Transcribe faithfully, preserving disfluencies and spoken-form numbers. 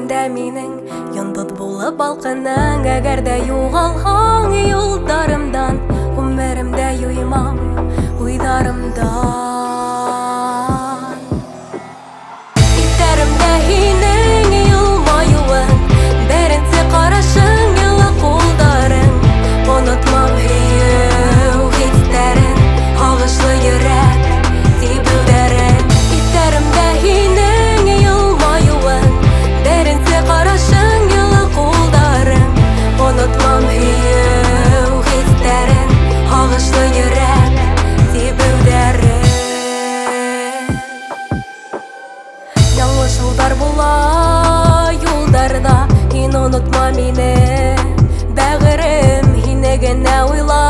күңелемдә минең йондыд булып балкының. Әгәр дә югалһаң юлдарымдан, гомеремдә юймам уйларымдан. Итәремдә һинең елмаюың, беренче карашың, йылы кулдарың. Онытмам һөю хисләрен, һагышлы йөрәк тибүләрен. Итәремдә һинең елмаюың, беренче карашың, йылы кулдарың. Онытмам һөю хисләрен, һагышлы йөрәк тибүләрен. Яңлышулар була юлдарда, һин онытма мине, бәгырем һине генә уйлар.